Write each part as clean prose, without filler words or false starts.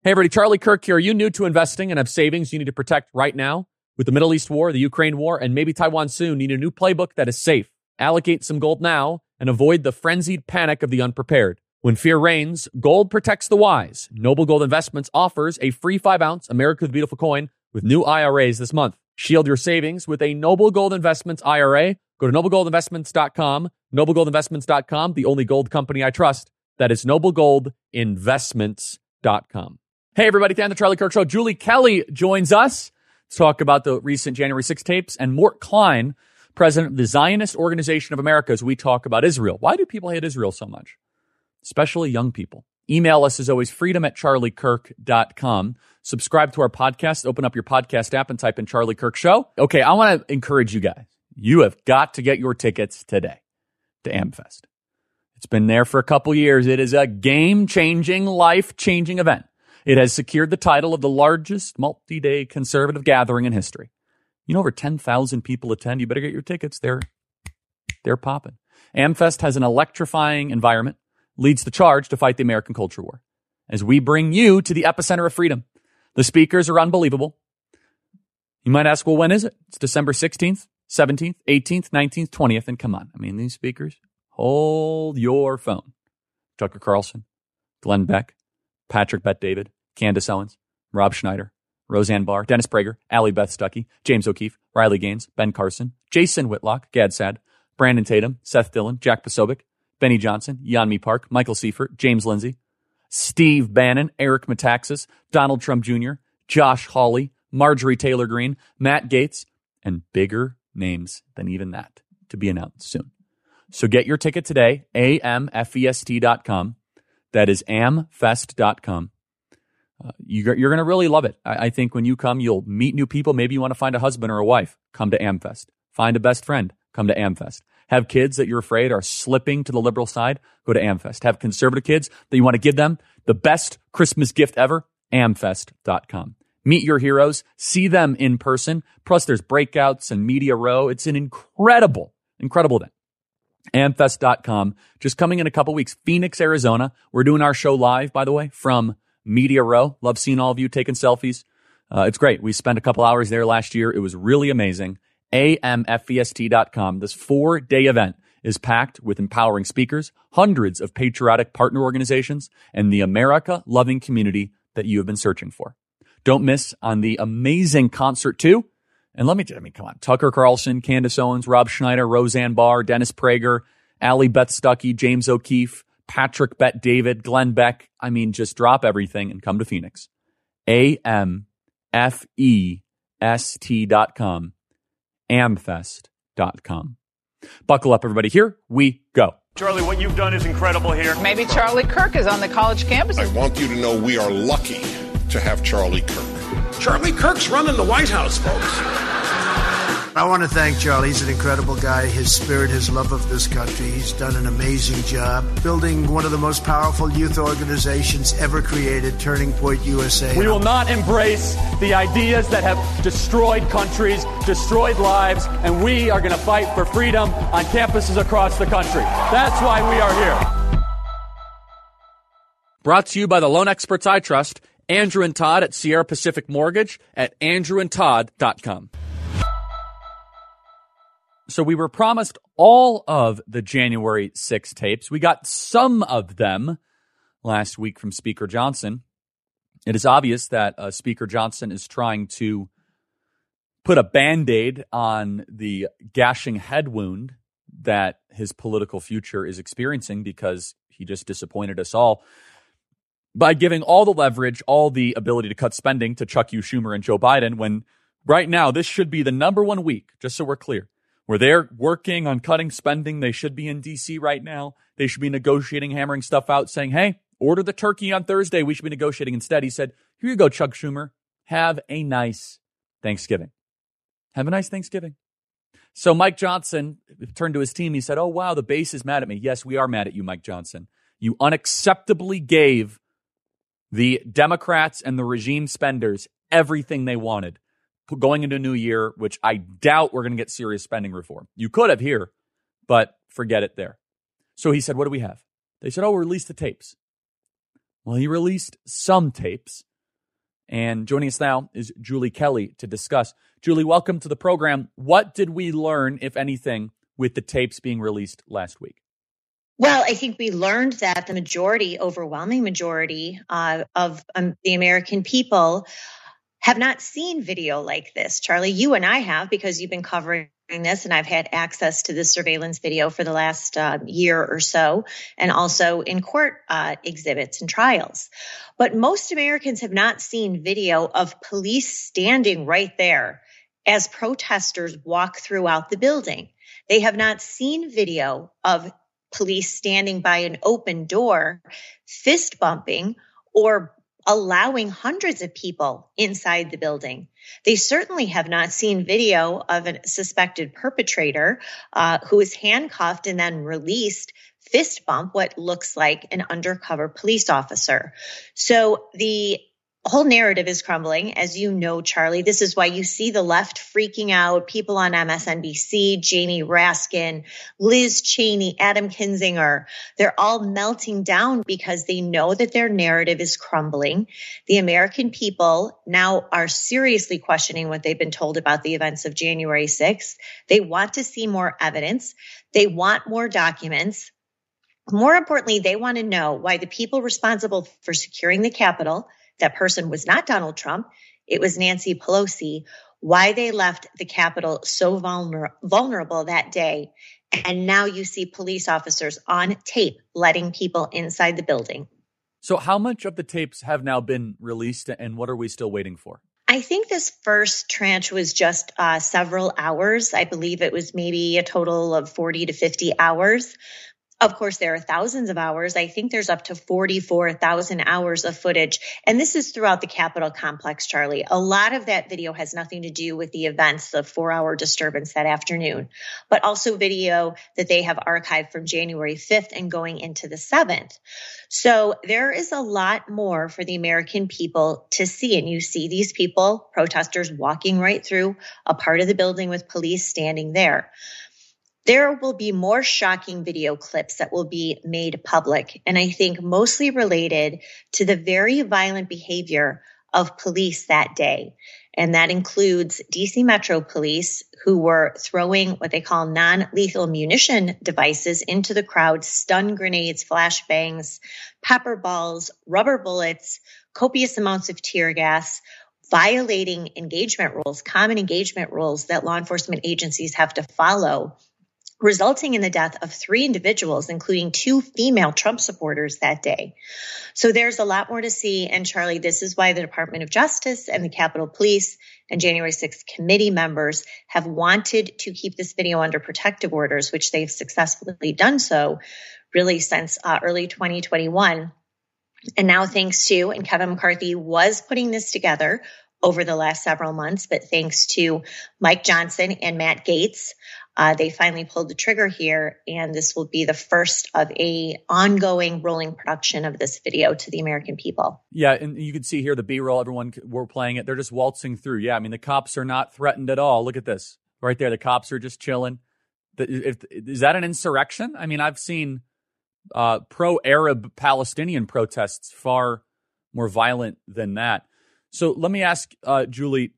Hey, everybody, Charlie Kirk here. Are you new to investing and have savings you need to protect right now? With the Middle East war, the Ukraine war, and maybe Taiwan soon, need a new playbook that is safe. Allocate some gold now and avoid the frenzied panic of the unprepared. When fear reigns, gold protects the wise. Noble Gold Investments offers a free 5-ounce America's Beautiful coin with new IRAs this month. Shield your savings with a Noble Gold Investments IRA. Go to noblegoldinvestments.com. Noblegoldinvestments.com, the only gold company I trust. That is noblegoldinvestments.com. Hey, everybody, Dan, the Charlie Kirk Show. Julie Kelly joins us to talk about the recent January 6 tapes, and Mort Klein, president of the Zionist Organization of America, as we talk about Israel. Why do people hate Israel so much? Especially young people. Email us, as always, freedom@charliekirk.com. Subscribe to our podcast. Open up your podcast app and type in Charlie Kirk Show. Okay, I want to encourage you guys. You have got to get your tickets today to AmFest. It's been there for a couple years. It is a game-changing, life-changing event. It has secured the title of the largest multi-day conservative gathering in history. You know, over 10,000 people attend. You better get your tickets. They're popping. AmFest has an electrifying environment, leads the charge to fight the American culture war. As we bring you to the epicenter of freedom, the speakers are unbelievable. You might ask, well, when is it? It's December 16th, 17th, 18th, 19th, 20th, and come on. I mean, these speakers, hold your phone. Tucker Carlson, Glenn Beck, Patrick Bet-David, Candace Owens, Rob Schneider, Roseanne Barr, Dennis Prager, Allie Beth Stuckey, James O'Keefe, Riley Gaines, Ben Carson, Jason Whitlock, Gad Sad, Brandon Tatum, Seth Dillon, Jack Posobiec, Benny Johnson, Yeonmi Park, Michael Seifert, James Lindsay, Steve Bannon, Eric Metaxas, Donald Trump Jr., Josh Hawley, Marjorie Taylor Greene, Matt Gaetz, and bigger names than even that to be announced soon. So get your ticket today, amfest.com. That is amfest.com. You're going to really love it. I think when you come, you'll meet new people. Maybe you want to find a husband or a wife. Come to AmFest. Find a best friend. Come to AmFest. Have kids that you're afraid are slipping to the liberal side. Go to AmFest. Have conservative kids that you want to give them the best Christmas gift ever. amfest.com. Meet your heroes. See them in person. Plus, there's breakouts and media row. It's an incredible event. amfest.com. Just coming in a couple weeks. Phoenix, Arizona. We're doing our show live, by the way, from Media Row. Love seeing all of you taking selfies. It's great. We spent a couple hours there last year. It was really amazing. amfest.com. This 4-day event is packed with empowering speakers, hundreds of patriotic partner organizations, and the America-loving community that you have been searching for. Don't miss on the amazing concert, too. And come on. Tucker Carlson, Candace Owens, Rob Schneider, Roseanne Barr, Dennis Prager, Allie Beth Stuckey, James O'Keefe, Patrick Bet-David, Glenn Beck. I mean, just drop everything and come to Phoenix. amfest.com. amfest.com. Buckle up, everybody. Here we go. Charlie, what you've done is incredible here. Maybe Charlie Kirk is on the college campus. I want you to know we are lucky to have Charlie Kirk. Charlie Kirk's running the White House, folks. I want to thank Charlie. He's an incredible guy. His spirit, his love of this country. He's done an amazing job building one of the most powerful youth organizations ever created, Turning Point USA. We will not embrace the ideas that have destroyed countries, destroyed lives, and we are going to fight for freedom on campuses across the country. That's why we are here. Brought to you by the loan experts I trust, Andrew and Todd at Sierra Pacific Mortgage at andrewandtodd.com. So we were promised all of the January 6 tapes. We got some of them last week from Speaker Johnson. It is obvious that Speaker Johnson is trying to put a Band-Aid on the gashing head wound that his political future is experiencing because he just disappointed us all by giving all the leverage, all the ability to cut spending to Chuck Schumer and Joe Biden, when right now this should be the number one week, just so we're clear, where they're working on cutting spending. They should be in D.C. right now. They should be negotiating, hammering stuff out, saying, hey, order the turkey on Thursday. We should be negotiating. Instead, he said, here you go, Chuck Schumer. Have a nice Thanksgiving. Have a nice Thanksgiving. So Mike Johnson turned to his team. He said, oh, wow, the base is mad at me. Yes, we are mad at you, Mike Johnson. You unacceptably gave the Democrats and the regime spenders everything they wanted going into a new year, which I doubt we're going to get serious spending reform. You could have here, but forget it there. So he said, what do we have? They said, oh, we'll release the tapes. Well, he released some tapes. And joining us now is Julie Kelly to discuss. Julie, welcome to the program. What did we learn, if anything, with the tapes being released last week? Well, I think we learned that the overwhelming majority of the American people have not seen video like this. Charlie, you and I have, because you've been covering this, and I've had access to this surveillance video for the last year or so, and also in court exhibits and trials. But most Americans have not seen video of police standing right there as protesters walk throughout the building. They have not seen video of police standing by an open door, fist bumping, or allowing hundreds of people inside the building. They certainly have not seen video of a suspected perpetrator who is handcuffed and then released fist bump what looks like an undercover police officer. So the whole narrative is crumbling, as you know, Charlie. This is why you see the left freaking out, people on MSNBC, Jamie Raskin, Liz Cheney, Adam Kinzinger. They're all melting down because they know that their narrative is crumbling. The American people now are seriously questioning what they've been told about the events of January 6th. They want to see more evidence. They want more documents. More importantly, they want to know why the people responsible for securing the Capitol, that person was not Donald Trump, it was Nancy Pelosi, why they left the Capitol so vulnerable that day. And now you see police officers on tape letting people inside the building. So how much of the tapes have now been released, and what are we still waiting for? I think this first tranche was just several hours. I believe it was maybe a total of 40 to 50 hours. Of course, there are thousands of hours. I think there's up to 44,000 hours of footage. And this is throughout the Capitol complex, Charlie. A lot of that video has nothing to do with the events, the 4-hour disturbance that afternoon, but also video that they have archived from January 5th and going into the 7th. So there is a lot more for the American people to see. And you see these people, protesters, walking right through a part of the building with police standing there. There will be more shocking video clips that will be made public, and I think mostly related to the very violent behavior of police that day. And that includes DC Metro Police, who were throwing what they call non-lethal munition devices into the crowd, stun grenades, flashbangs, pepper balls, rubber bullets, copious amounts of tear gas, violating engagement rules, common engagement rules that law enforcement agencies have to follow, resulting in the death of 3 individuals, including 2 female Trump supporters that day. So there's a lot more to see. And Charlie, this is why the Department of Justice and the Capitol Police and January 6th committee members have wanted to keep this video under protective orders, which they've successfully done so really since early 2021. And now thanks to, and Kevin McCarthy was putting this together over the last several months, but thanks to Mike Johnson and Matt Gaetz, they finally pulled the trigger here, and this will be the first of a ongoing rolling production of this video to the American people. Yeah, and you can see here the B-roll, we're playing it. They're just waltzing through. Yeah, I mean, the cops are not threatened at all. Look at this. Right there, the cops are just chilling. Is that an insurrection? I mean, I've seen pro-Arab Palestinian protests far more violent than that. So let me ask Julie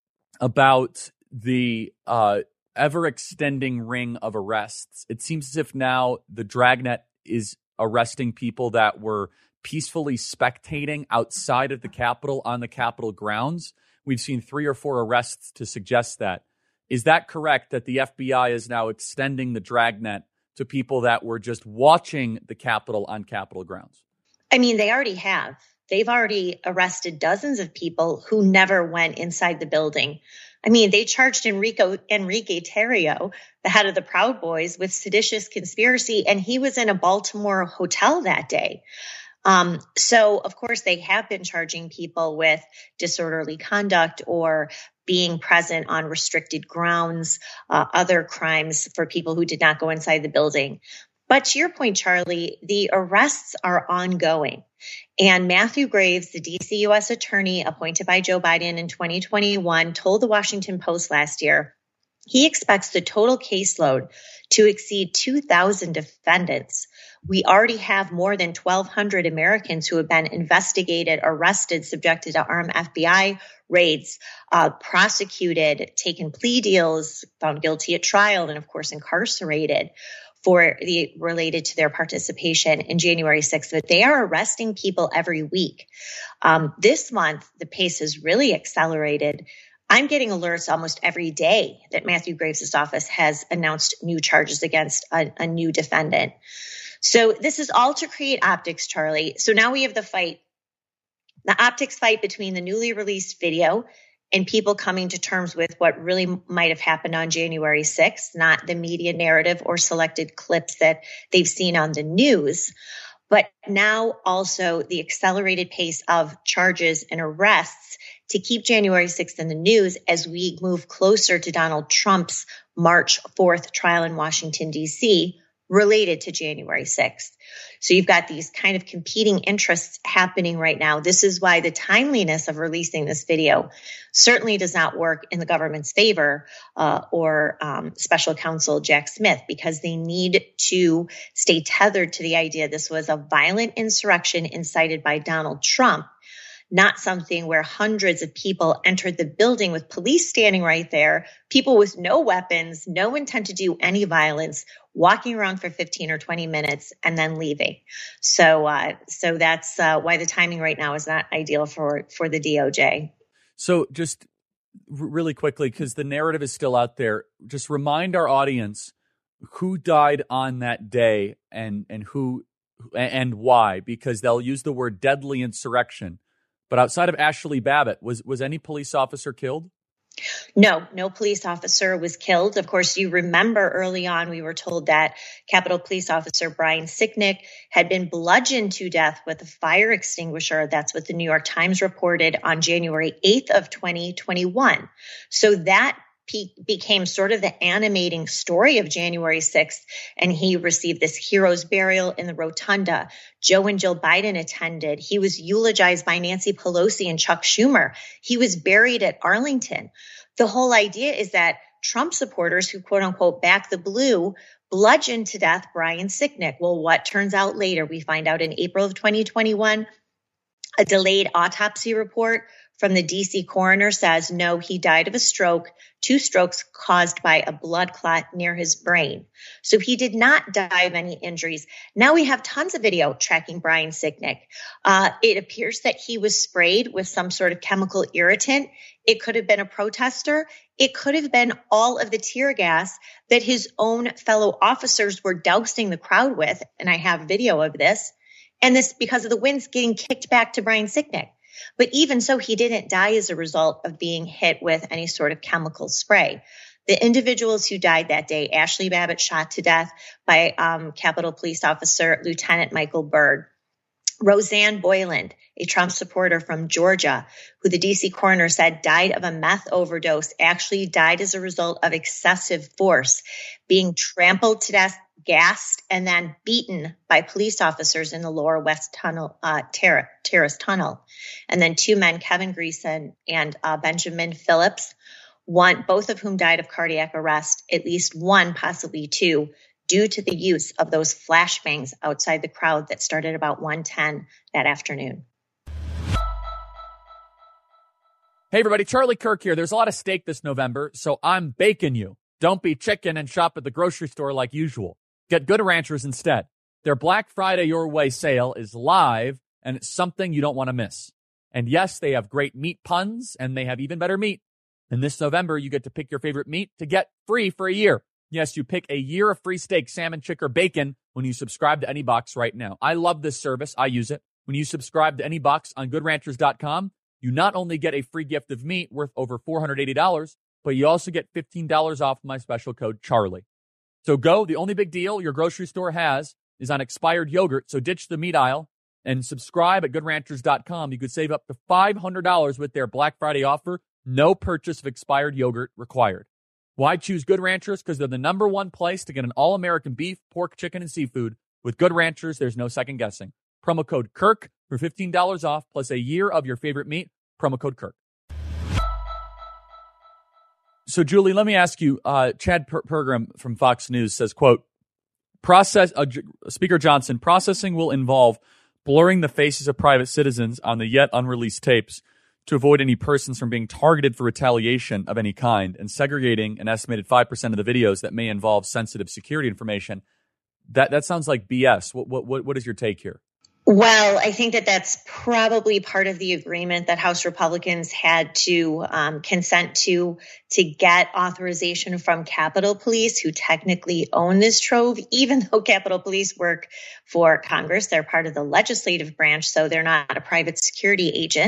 about the ever-extending ring of arrests. It seems as if now the Dragnet is arresting people that were peacefully spectating outside of the Capitol on the Capitol grounds. We've seen 3 or 4 arrests to suggest that. Is that correct, that the FBI is now extending the Dragnet to people that were just watching the Capitol on Capitol grounds? I mean, they already have. They've already arrested dozens of people who never went inside the building. I mean, they charged Enrique Tarrio, the head of the Proud Boys, with seditious conspiracy, and he was in a Baltimore hotel that day. So, of course, they have been charging people with disorderly conduct or being present on restricted grounds, other crimes for people who did not go inside the building. But to your point, Charlie, the arrests are ongoing. And Matthew Graves, the D.C. U.S. attorney appointed by Joe Biden in 2021, told the Washington Post last year he expects the total caseload to exceed 2,000 defendants, We already have more than 1,200 Americans who have been investigated, arrested, subjected to armed FBI raids, prosecuted, taken plea deals, found guilty at trial, and of course incarcerated related to their participation in January 6th. But they are arresting people every week. This month, the pace has really accelerated. I'm getting alerts almost every day that Matthew Graves' office has announced new charges against a new defendant. So this is all to create optics, Charlie. So now we have the optics fight between the newly released video and people coming to terms with what really might have happened on January 6th, not the media narrative or selected clips that they've seen on the news, but now also the accelerated pace of charges and arrests to keep January 6th in the news as we move closer to Donald Trump's March 4th trial in Washington, D.C., related to January 6th. So you've got these kind of competing interests happening right now. This is why the timeliness of releasing this video certainly does not work in the government's favor or special counsel Jack Smith, because they need to stay tethered to the idea this was a violent insurrection incited by Donald Trump, not something where hundreds of people entered the building with police standing right there, people with no weapons, no intent to do any violence, walking around for 15 or 20 minutes and then leaving. So that's why the timing right now is not ideal for the DOJ. So just really quickly, because the narrative is still out there, just remind our audience who died on that day and who and why, because they'll use the word deadly insurrection. But outside of Ashley Babbitt, was any police officer killed? No police officer was killed. Of course, you remember early on, we were told that Capitol Police Officer Brian Sicknick had been bludgeoned to death with a fire extinguisher. That's what the New York Times reported on January 8th of 2021. So that became sort of the animating story of January 6th. And he received this hero's burial in the rotunda. Joe and Jill Biden attended. He was eulogized by Nancy Pelosi and Chuck Schumer. He was buried at Arlington. The whole idea is that Trump supporters who quote unquote back the blue bludgeoned to death Brian Sicknick. Well, what turns out later? We find out in April of 2021, a delayed autopsy report from the D.C. coroner says, no, he died of a stroke, 2 strokes caused by a blood clot near his brain. So he did not die of any injuries. Now we have tons of video tracking Brian Sicknick. It appears that he was sprayed with some sort of chemical irritant. It could have been a protester. It could have been all of the tear gas that his own fellow officers were dousing the crowd with. And I have video of this. And this because of the winds getting kicked back to Brian Sicknick. But even so, he didn't die as a result of being hit with any sort of chemical spray. The individuals who died that day, Ashley Babbitt shot to death by Capitol Police Officer Lieutenant Michael Byrd. Roseanne Boyland, a Trump supporter from Georgia, who the D.C. coroner said died of a meth overdose, actually died as a result of excessive force, being trampled to death, gassed, and then beaten by police officers in the Lower West Tunnel, Terrace Tunnel. And then 2 men, Kevin Greason and Benjamin Phillips, both of whom died of cardiac arrest, at least one, possibly 2, due to the use of those flashbangs outside the crowd that started about 1:10 that afternoon. Hey, everybody, Charlie Kirk here. There's a lot of steak this November, so I'm baking you. Don't be chicken and shop at the grocery store like usual. Get Good Ranchers instead. Their Black Friday Your Way sale is live, and it's something you don't want to miss. And yes, they have great meat puns, and they have even better meat. And this November, you get to pick your favorite meat to get free for a year. Yes, you pick a year of free steak, salmon, chicken, or bacon when you subscribe to AnyBox right now. I love this service. I use it. When you subscribe to AnyBox on GoodRanchers.com, you not only get a free gift of meat worth over $480, but you also get $15 off my special code Charlie. So go. The only big deal your grocery store has is on expired yogurt, so ditch the meat aisle and subscribe at GoodRanchers.com. You could save up to $500 with their Black Friday offer. No purchase of expired yogurt required. Why choose Good Ranchers? Because they're the #1 place to get an all-American beef, pork, chicken, and seafood. With Good Ranchers, there's no second guessing. Promo code KIRK for $15 off, plus a year of your favorite meat. Promo code KIRK. So, Julie, let me ask you, Chad Pergram from Fox News says, quote, Speaker Johnson, processing will involve blurring the faces of private citizens on the yet unreleased tapes to avoid any persons from being targeted for retaliation of any kind, and segregating an estimated 5% of the videos that may involve sensitive security information. That sounds like BS. What is your take here? Well, I think that that's probably part of the agreement that House Republicans had to consent to get authorization from Capitol Police, who technically own this trove, even though Capitol Police work for Congress. They're part of the legislative branch, so they're not a private security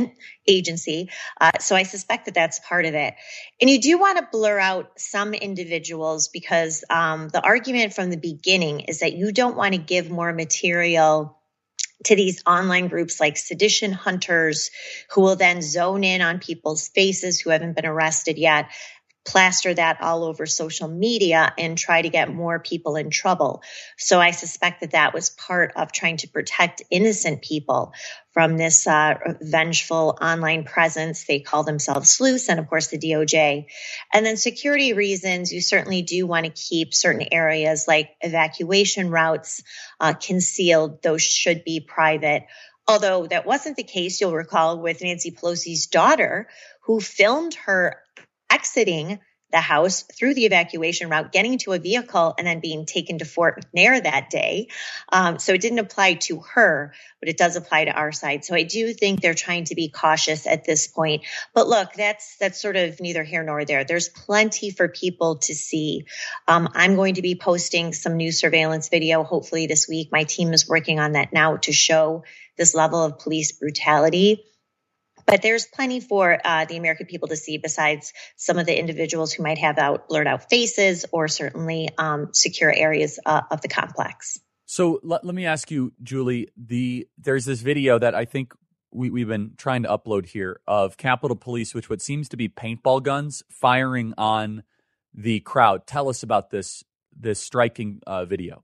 agency. So I suspect that that's part of it. And you do want to blur out some individuals because the argument from the beginning is that you don't want to give more material to these online groups like sedition hunters who will then zone in on people's faces who haven't been arrested yet, plaster that all over social media and try to get more people in trouble. So I suspect that that was part of trying to protect innocent people from this vengeful online presence. They call themselves sleuths and, of course, the DOJ. And then security reasons, you certainly do want to keep certain areas like evacuation routes concealed. Those should be private. Although that wasn't the case, you'll recall, with Nancy Pelosi's daughter, who filmed her exiting the house through the evacuation route, getting to a vehicle, and then being taken to Fort McNair that day. So it didn't apply to her, but it does apply to our side. So I do think they're trying to be cautious at this point. But look, that's sort of neither here nor there. There's plenty for people to see. I'm going to be posting some new surveillance video, hopefully this week. My team is working on that now to show this level of police brutality. But there's plenty for the American people to see besides some of the individuals who might have blurred out faces or certainly secure areas of the complex. So let me ask you, Julie, there's this video that I think we've been trying to upload here of Capitol Police, which what seems to be paintball guns firing on the crowd. Tell us about this striking video.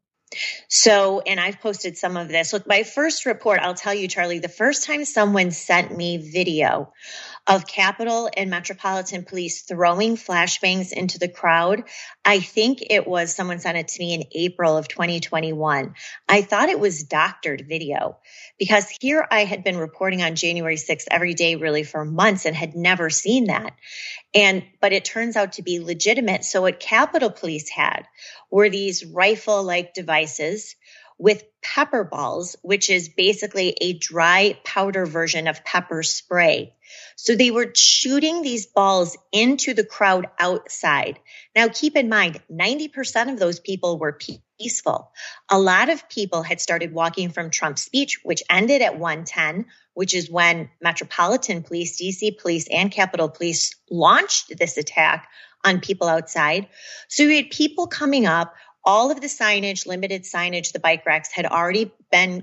So, and I've posted some of this. Look, my first report, I'll tell you, Charlie, the first time someone sent me video of Capitol and Metropolitan Police throwing flashbangs into the crowd, I think it was someone sent it to me in April of 2021. I thought it was doctored video because here I had been reporting on January 6th every day really for months and had never seen that. But it turns out to be legitimate. So what Capitol Police had were these rifle-like devices with pepper balls, which is basically a dry powder version of pepper spray. So they were shooting these balls into the crowd outside. Now, keep in mind, 90% of those people were peaceful. A lot of people had started walking from Trump's speech, which ended at 1:10, which is when Metropolitan Police, DC Police, and Capitol Police launched this attack on people outside. So we had people coming up. All of the signage, limited signage, the bike racks had already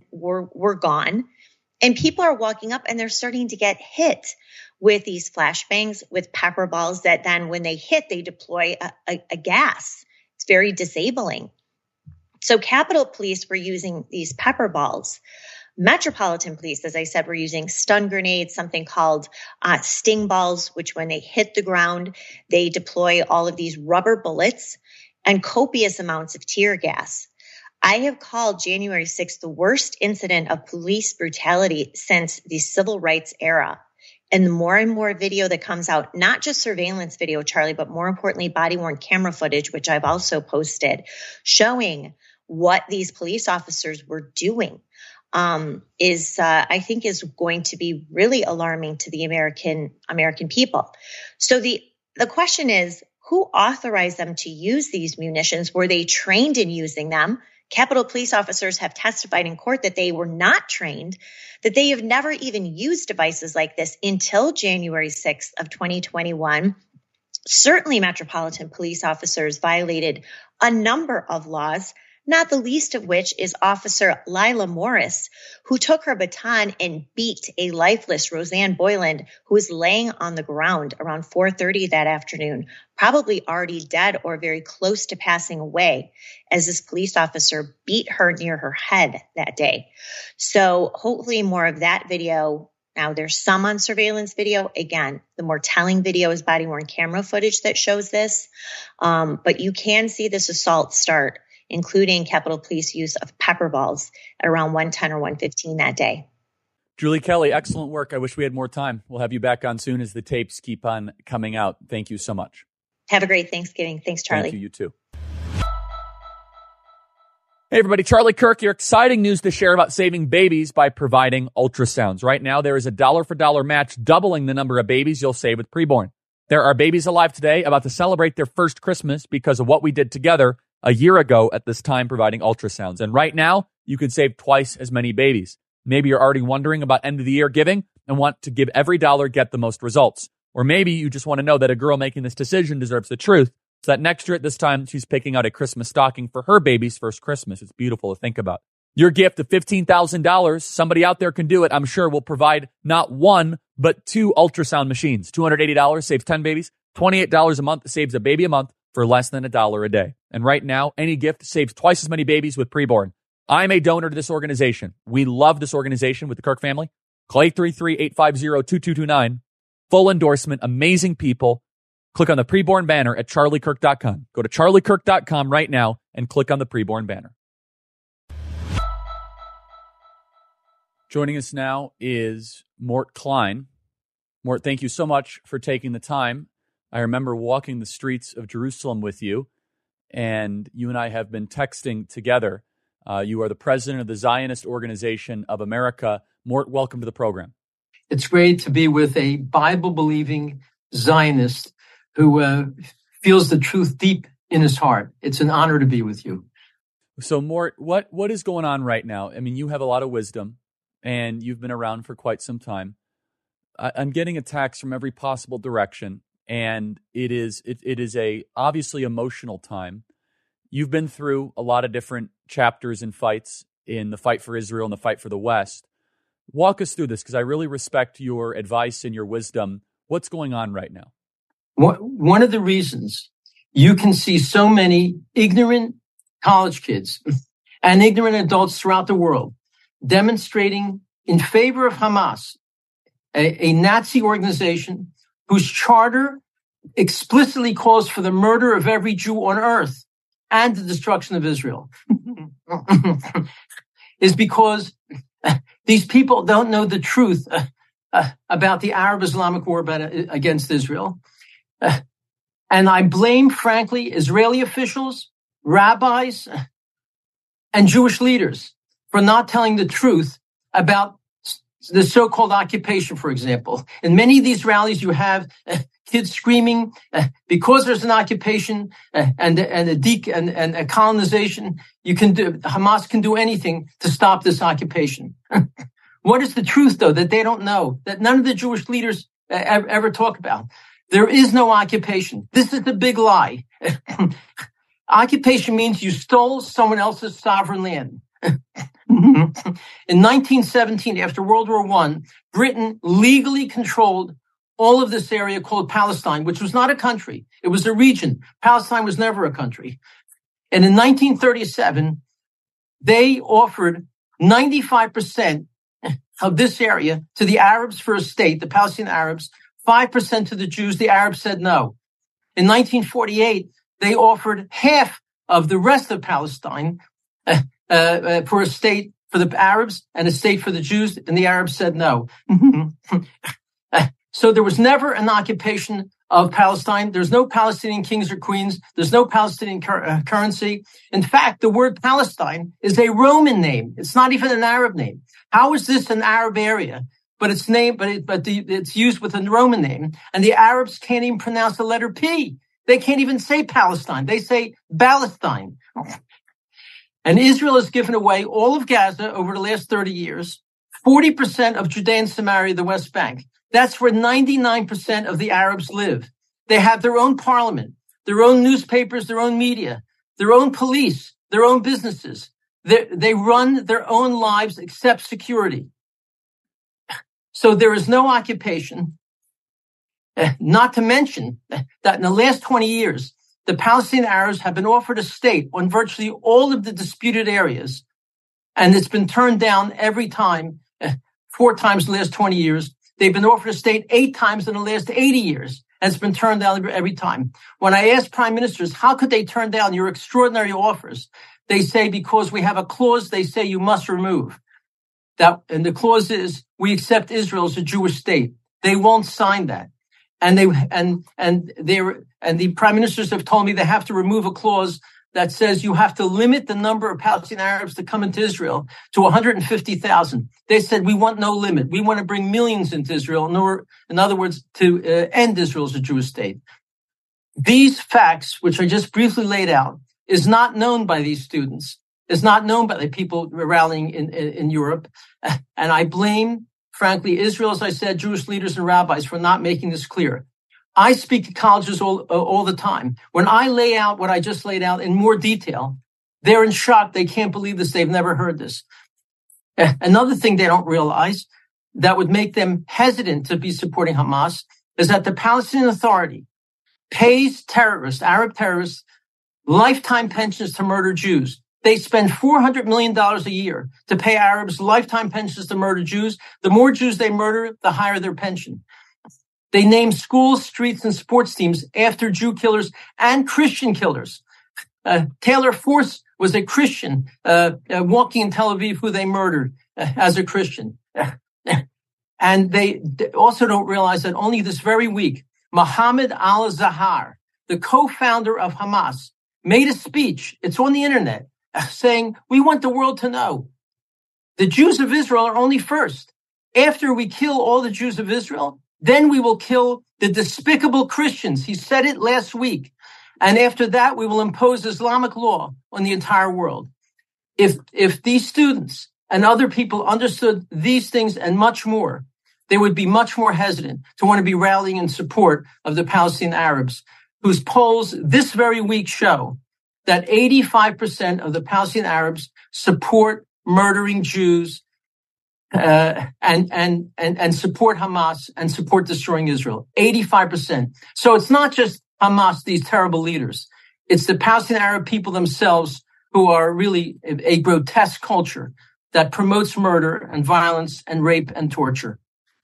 were gone. And people are walking up and they're starting to get hit with these flashbangs, with pepper balls that then when they hit, they deploy a gas. It's very disabling. So Capitol Police were using these pepper balls. Metropolitan Police, as I said, were using stun grenades, something called sting balls, which when they hit the ground, they deploy all of these rubber bullets and copious amounts of tear gas. I have called January 6th the worst incident of police brutality since the civil rights era. And the more and more video that comes out, not just surveillance video, Charlie, but more importantly, body-worn camera footage, which I've also posted, showing what these police officers were doing, I think is going to be really alarming to the American people. So the question is, who authorized them to use these munitions? Were they trained in using them? Capitol Police officers have testified in court that they were not trained, that they have never even used devices like this until January 6th of 2021. Certainly, Metropolitan Police officers violated a number of laws, not the least of which is Officer Lila Morris, who took her baton and beat a lifeless Roseanne Boyland, who was laying on the ground around 4:30 that afternoon, probably already dead or very close to passing away, as this police officer beat her near her head that day. So hopefully more of that video. Now, there's some on surveillance video. Again, the more telling video is body-worn camera footage that shows this. But you can see this assault start including Capitol Police use of pepper balls at around 1:10 or 1:15 that day. Julie Kelly, excellent work. I wish we had more time. We'll have you back on soon as the tapes keep on coming out. Thank you so much. Have a great Thanksgiving. Thanks, Charlie. Thank you. You too. Hey, everybody. Charlie Kirk here. Exciting news to share about saving babies by providing ultrasounds. Right now, there is a $1-for-$1 match, doubling the number of babies you'll save with preborn. There are babies alive today about to celebrate their first Christmas because of what we did together a year ago at this time providing ultrasounds. And right now, you can save twice as many babies. Maybe you're already wondering about end of the year giving and want to give every dollar, get the most results. Or maybe you just want to know that a girl making this decision deserves the truth, so that next year at this time, she's picking out a Christmas stocking for her baby's first Christmas. It's beautiful to think about. Your gift of $15,000, somebody out there can do it, I'm sure, will provide not one, but 2 ultrasound machines. $280 saves 10 babies. $28 a month saves a baby a month for less than $1 a day. And right now, any gift saves twice as many babies with preborn. I'm a donor to this organization. We love this organization with the Kirk family. Call 833-850-2229. Full endorsement, amazing people. Click on the preborn banner at charliekirk.com. Go to charliekirk.com right now and click on the preborn banner. Joining us now is Mort Klein. Mort, thank you so much for taking the time. I remember walking the streets of Jerusalem with you, and you and I have been texting together. You are the president of the Zionist Organization of America. Mort, welcome to the program. It's great to be with a Bible-believing Zionist who feels the truth deep in his heart. It's an honor to be with you. So, Mort, what is going on right now? I mean, you have a lot of wisdom, and you've been around for quite some time. I'm getting attacks from every possible direction, and it is a obviously emotional time. You've been through a lot of different chapters and fights in the fight for Israel and the fight for the West. Walk us through this, because I really respect your advice and your wisdom. What's going on right now? One of the reasons you can see so many ignorant college kids and ignorant adults throughout the world demonstrating in favor of Hamas, a Nazi organization whose charter explicitly calls for the murder of every Jew on earth and the destruction of Israel, is because these people don't know the truth about the Arab-Islamic war against Israel. And I blame, frankly, Israeli officials, rabbis, and Jewish leaders for not telling the truth about the so-called occupation, for example. In many of these rallies, you have kids screaming because there's an occupation and a colonization. Hamas can do anything to stop this occupation. What is the truth, though, that they don't know, that none of the Jewish leaders ever talk about? There is no occupation. This is the big lie. Occupation means you stole someone else's sovereign land. In 1917, after World War I, Britain legally controlled all of this area called Palestine, which was not a country. It was a region. Palestine was never a country. And in 1937, they offered 95% of this area to the Arabs for a state, the Palestinian Arabs, 5% to the Jews. The Arabs said no. In 1948, they offered half of the rest of Palestine for a state for the Arabs and a state for the Jews, and the Arabs said no. So there was never an occupation of Palestine. There's no Palestinian kings or queens. There's no Palestinian currency. In fact, the word Palestine is a Roman name. It's not even an Arab name. How is this an Arab area? But it's named, it's used with a Roman name, and the Arabs can't even pronounce the letter P. They can't even say Palestine. They say Palestine. And Israel has given away all of Gaza over the last 30 years, 40% of Judea and Samaria, the West Bank. That's where 99% of the Arabs live. They have their own parliament, their own newspapers, their own media, their own police, their own businesses. They run their own lives except security. So there is no occupation, not to mention that in the last 20 years, the Palestinian Arabs have been offered a state on virtually all of the disputed areas, and it's been turned down every time, 4 times in the last 20 years. They've been offered a state 8 times in the last 80 years, and it's been turned down every time. When I asked prime ministers, how could they turn down your extraordinary offers? they say because we have a clause, they say you must remove that. And the clause is we accept Israel as a Jewish state. They won't sign that. And the prime ministers have told me they have to remove a clause that says you have to limit the number of Palestinian Arabs to come into Israel to 150,000. They said we want no limit. We want to bring millions into Israel. In other words, to end Israel as a Jewish state. These facts, which I just briefly laid out, is not known by these students, is not known by the people rallying in Europe. And I blame, frankly, Israel, as I said, Jewish leaders and rabbis for not making this clear. I speak to colleges all the time. When I lay out what I just laid out in more detail, they're in shock. They can't believe this. They've never heard this. Another thing they don't realize that would make them hesitant to be supporting Hamas is that the Palestinian Authority pays terrorists, Arab terrorists, lifetime pensions to murder Jews. They spend $400 million a year to pay Arabs lifetime pensions to murder Jews. The more Jews they murder, the higher their pension. They name schools, streets, and sports teams after Jew killers and Christian killers. Taylor Force was a Christian walking in Tel Aviv who they murdered as a Christian. And they also don't realize that only this very week, Mohammed al-Zahar, the co-founder of Hamas, made a speech, it's on the internet, saying, we want the world to know the Jews of Israel are only first. After we kill all the Jews of Israel, then we will kill the despicable Christians. He said it last week. And after that, we will impose Islamic law on the entire world. If these students and other people understood these things and much more, they would be much more hesitant to want to be rallying in support of the Palestinian Arabs, whose polls this very week show that 85% of the Palestinian Arabs support murdering Jews and support Hamas and support destroying Israel. 85%. So it's not just Hamas, these terrible leaders. It's the Palestinian Arab people themselves who are really a grotesque culture that promotes murder and violence and rape and torture.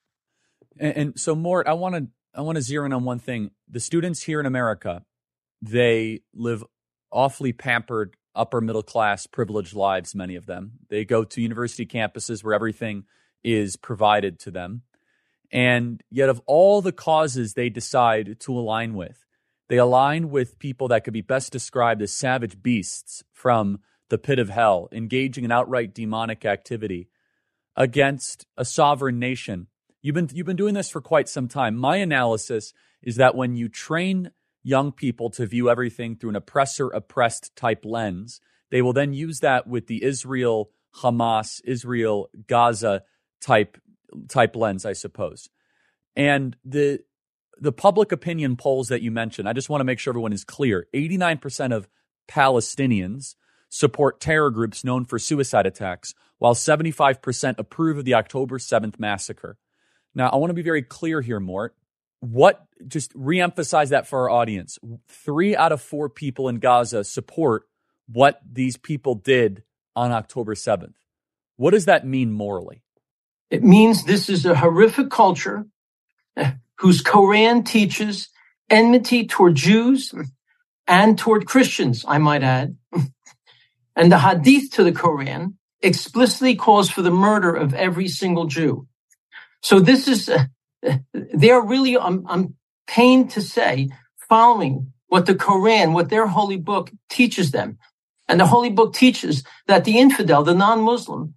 And so, Mort, I want to zero in on one thing. The students here in America, they live awfully pampered, upper middle class, privileged lives, many of them. They go to university campuses where everything is provided to them. And yet of all the causes they decide to align with, they align with people that could be best described as savage beasts from the pit of hell, engaging in outright demonic activity against a sovereign nation. You've been doing this for quite some time. My analysis is that when you train young people to view everything through an oppressor-oppressed type lens, they will then use that with the Israel-Hamas, Israel-Gaza type lens, I suppose. And the public opinion polls that you mentioned, I just want to make sure everyone is clear. 89% of Palestinians support terror groups known for suicide attacks, while 75% approve of the October 7th massacre. Now, I want to be very clear here, Mort. Just reemphasize that for our audience. 3 out of 4 people in Gaza support what these people did on October 7th. What does that mean morally? It means this is a horrific culture whose Quran teaches enmity toward Jews and toward Christians, I might add. And the Hadith to the Quran explicitly calls for the murder of every single Jew. So this is, they're really, I'm pained to say, following what the Quran, what their holy book teaches them. And the holy book teaches that the infidel, the non-Muslim,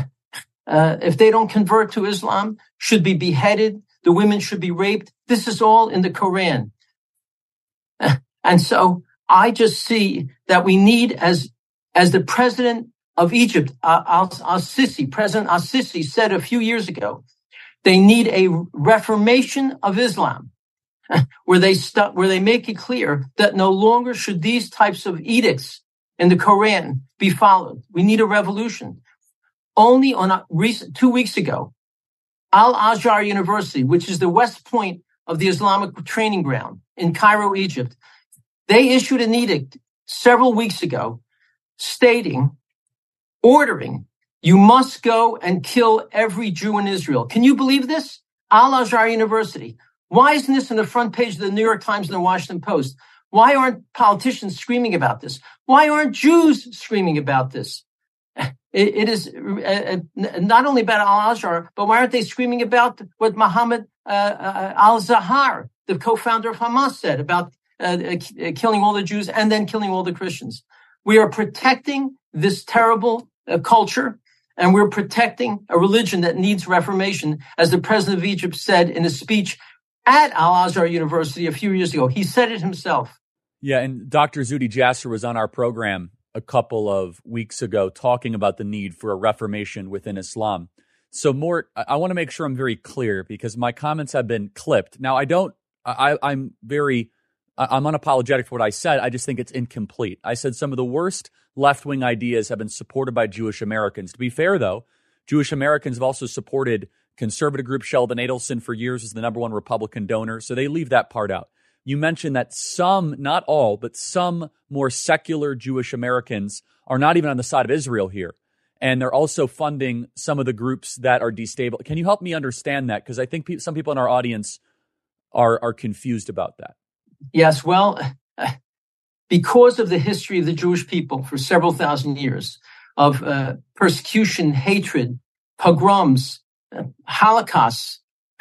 if they don't convert to Islam, should be beheaded. The women should be raped. This is all in the Quran. And so I just see that we need, as the president of Egypt, President al-Sisi said a few years ago, they need a reformation of Islam, where they make it clear that no longer should these types of edicts in the Quran be followed. We need a revolution. Only on 2 weeks ago, Al-Azhar University, which is the West Point of the Islamic training ground in Cairo, Egypt, they issued an edict several weeks ago ordering, you must go and kill every Jew in Israel. Can you believe this? Al-Azhar University. Why isn't this on the front page of the New York Times and the Washington Post? Why aren't politicians screaming about this? Why aren't Jews screaming about this? It is not only about al-Azhar, but why aren't they screaming about what Mohammed al-Zahar, the co-founder of Hamas, said about killing all the Jews and then killing all the Christians? We are protecting this terrible culture, and we're protecting a religion that needs reformation, as the president of Egypt said in a speech at Al-Azhar University a few years ago. He said it himself. Yeah, and Dr. Zuhdi Jasser was on our program a couple of weeks ago talking about the need for a reformation within Islam. So, Mort, I want to make sure I'm very clear because my comments have been clipped. Now, I'm unapologetic for what I said. I just think it's incomplete. I said some of the worst left-wing ideas have been supported by Jewish Americans. To be fair, though, Jewish Americans have also supported conservative group Sheldon Adelson for years as the number one Republican donor, so they leave that part out. You mentioned that some, not all, but some more secular Jewish Americans are not even on the side of Israel here. And they're also funding some of the groups that are destabilized. Can you help me understand that? Because I think some people in our audience are confused about that. Yes, well, because of the history of the Jewish people for several thousand years of persecution, hatred, pogroms, Holocausts,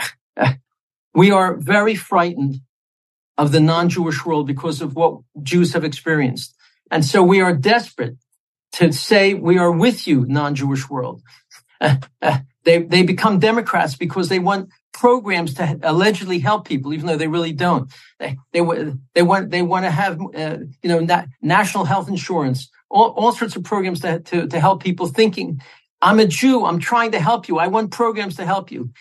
we are very frightened of the non-Jewish world because of what Jews have experienced. And so we are desperate to say we are with you, non-Jewish world. They become Democrats because they want programs to allegedly help people, even though they really don't. They want to have national health insurance, all sorts of programs to help people thinking, I'm a Jew, I'm trying to help you, I want programs to help you.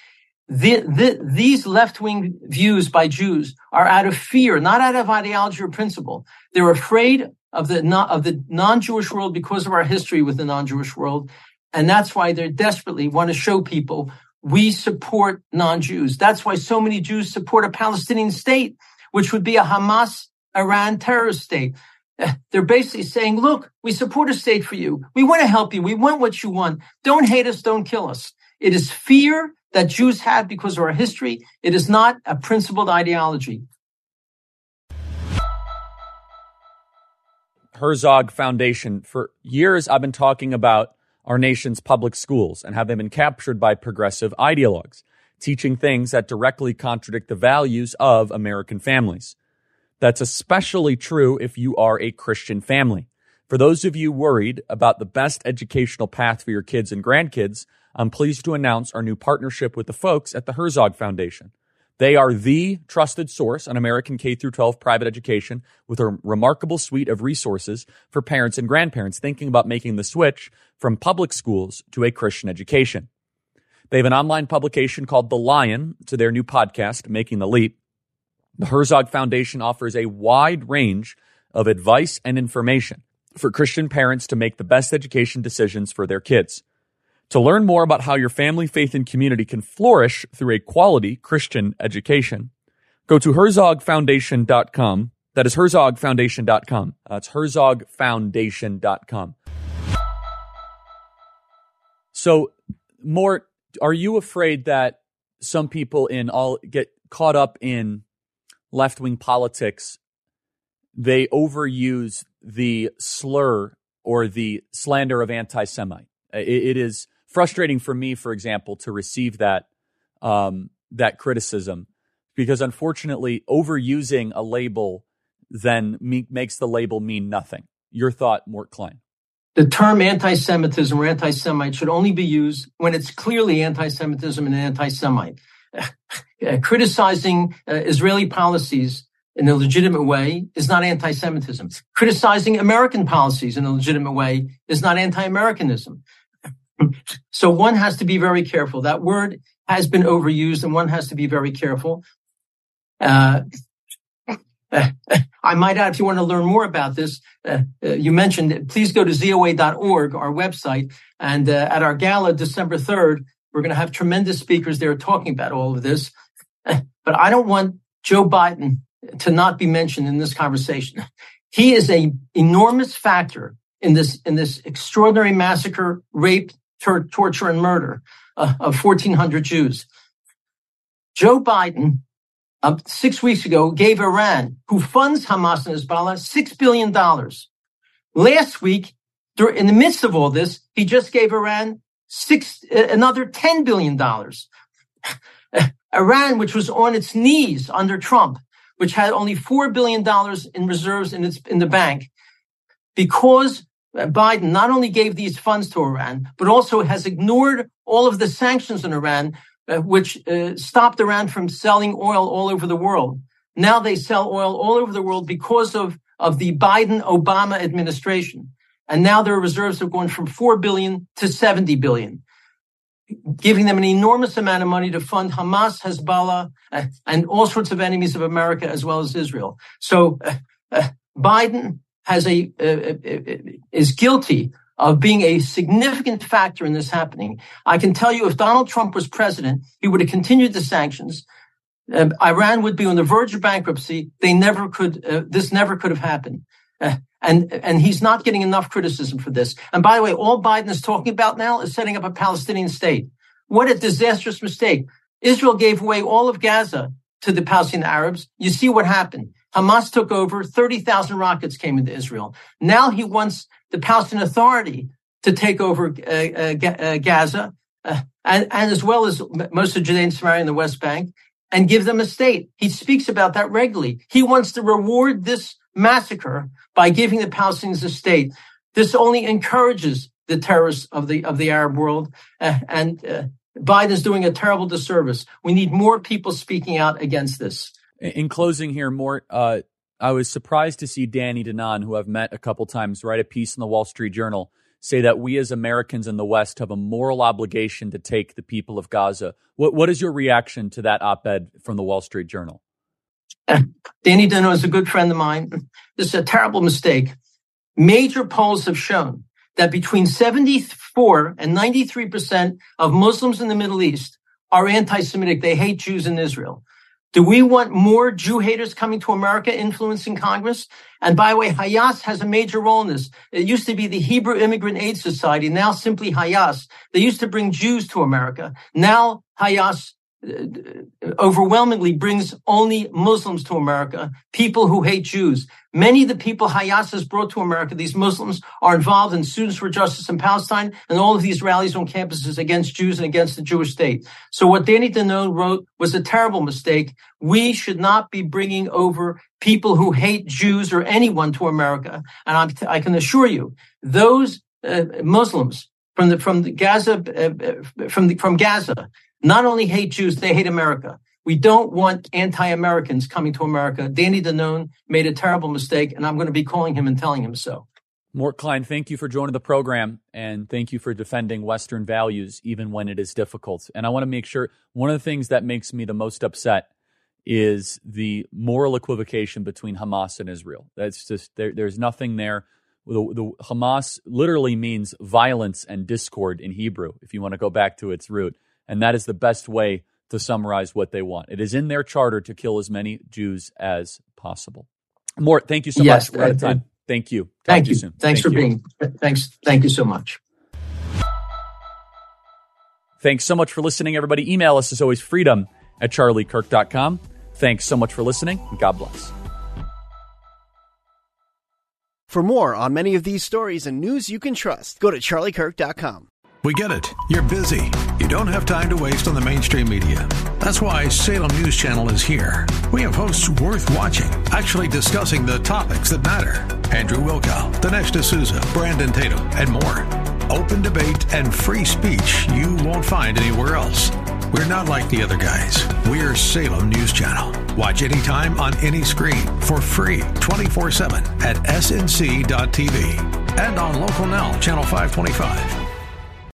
These left-wing views by Jews are out of fear, not out of ideology or principle. They're afraid of the non-Jewish world because of our history with the non-Jewish world. And that's why they desperately want to show people we support non-Jews. That's why so many Jews support a Palestinian state, which would be a Hamas-Iran terrorist state. They're basically saying, look, we support a state for you. We want to help you. We want what you want. Don't hate us. Don't kill us. It is fear that Jews have because of our history. It is not a principled ideology. Herzog Foundation. For years, I've been talking about our nation's public schools and how they've been captured by progressive ideologues, teaching things that directly contradict the values of American families. That's especially true if you are a Christian family. For those of you worried about the best educational path for your kids and grandkids, I'm pleased to announce our new partnership with the folks at the Herzog Foundation. They are the trusted source on American K-12 private education with a remarkable suite of resources for parents and grandparents thinking about making the switch from public schools to a Christian education. They have an online publication called The Lion to their new podcast, Making the Leap. The Herzog Foundation offers a wide range of advice and information for Christian parents to make the best education decisions for their kids. To learn more about how your family, faith, and community can flourish through a quality Christian education, go to herzogfoundation.com. That is herzogfoundation.com. It's herzogfoundation.com. So, Mort, are you afraid that some people get caught up in left-wing politics? They overuse the slur or the slander of anti-Semite. It is frustrating for me, for example, to receive that criticism, because unfortunately, overusing a label then makes the label mean nothing. Your thought, Mort Klein. The term anti-Semitism or anti-Semite should only be used when it's clearly anti-Semitism and anti-Semite. Criticizing Israeli policies in a legitimate way is not anti-Semitism. Criticizing American policies in a legitimate way is not anti-Americanism. So one has to be very careful. That word has been overused, and one has to be very careful. I might add, if you want to learn more about this, you mentioned, please go to ZOA.org, our website, and at our gala December 3rd, we're going to have tremendous speakers there talking about all of this. But I don't want Joe Biden to not be mentioned in this conversation. He is an enormous factor in this extraordinary massacre, rape, torture, and murder of 1,400 Jews. Joe Biden 6 weeks ago, gave Iran, who funds Hamas and Hezbollah, $6 billion. Last week, in the midst of all this, he just gave Iran another $10 billion. Iran, which was on its knees under Trump, which had only $4 billion in reserves in the bank, because Biden not only gave these funds to Iran, but also has ignored all of the sanctions on Iran, which stopped Iran from selling oil all over the world. Now they sell oil all over the world because of the Biden-Obama administration. And now their reserves have gone from 4 billion to 70 billion, giving them an enormous amount of money to fund Hamas, Hezbollah, and all sorts of enemies of America, as well as Israel. So Biden is guilty of being a significant factor in this happening. I can tell you, if Donald Trump was president, he would have continued the sanctions. Iran would be on the verge of bankruptcy. This never could have happened. And he's not getting enough criticism for this. And by the way, all Biden is talking about now is setting up a Palestinian state. What a disastrous mistake. Israel gave away all of Gaza to the Palestinian Arabs. You see what happened. Hamas took over. 30,000 rockets came into Israel. Now he wants the Palestinian Authority to take over Gaza, and as well as most of Judea and Samaria and the West Bank, and give them a state. He speaks about that regularly. He wants to reward this massacre by giving the Palestinians a state. This only encourages the terrorists of the Arab world, and Biden is doing a terrible disservice. We need more people speaking out against this. In closing here, Mort, I was surprised to see Danny Danon, who I've met a couple times, write a piece in the Wall Street Journal, say that we as Americans in the West have a moral obligation to take the people of Gaza. What is your reaction to that op-ed from the Wall Street Journal? Danny Danon is a good friend of mine. This is a terrible mistake. Major polls have shown that between 74 and 93% of Muslims in the Middle East are anti-Semitic. They hate Jews in Israel. Do we want more Jew haters coming to America influencing Congress? And by the way, Hayas has a major role in this. It used to be the Hebrew Immigrant Aid Society, now simply Hayas. They used to bring Jews to America. Now Hayas overwhelmingly brings only Muslims to America, people who hate Jews. Many of the people Hayas has brought to America, these Muslims, are involved in Students for Justice in Palestine and all of these rallies on campuses against Jews and against the Jewish state. So what Danny Danon wrote was a terrible mistake. We should not be bringing over people who hate Jews or anyone to America. And I can assure you, those Muslims from Gaza not only hate Jews, they hate America. We don't want anti-Americans coming to America. Danny Danon made a terrible mistake, and I'm going to be calling him and telling him so. Mort Klein, thank you for joining the program, and thank you for defending Western values, even when it is difficult. And I want to make sure, one of the things that makes me the most upset is the moral equivocation between Hamas and Israel. That's just, there's nothing there. The Hamas literally means violence and discord in Hebrew, if you want to go back to its root. And that is the best way to summarize what they want. It is in their charter to kill as many Jews as possible. Mort, thank you so much. We're out of time. Thank you. Thank you. Thanks for being. Thanks. Thank you so much. Thanks so much for listening, everybody. Email us as always, freedom@charliekirk.com. Thanks so much for listening, and God bless. For more on many of these stories and news you can trust, go to charliekirk.com. We get it. You're busy. You don't have time to waste on the mainstream media. That's why Salem News Channel is here. We have hosts worth watching, actually discussing the topics that matter. Andrew Wilkow, Dinesh D'Souza, Brandon Tatum, and more. Open debate and free speech you won't find anywhere else. We're not like the other guys. We're Salem News Channel. Watch anytime on any screen for free 24/7 at snc.tv and on Local Now, Channel 525.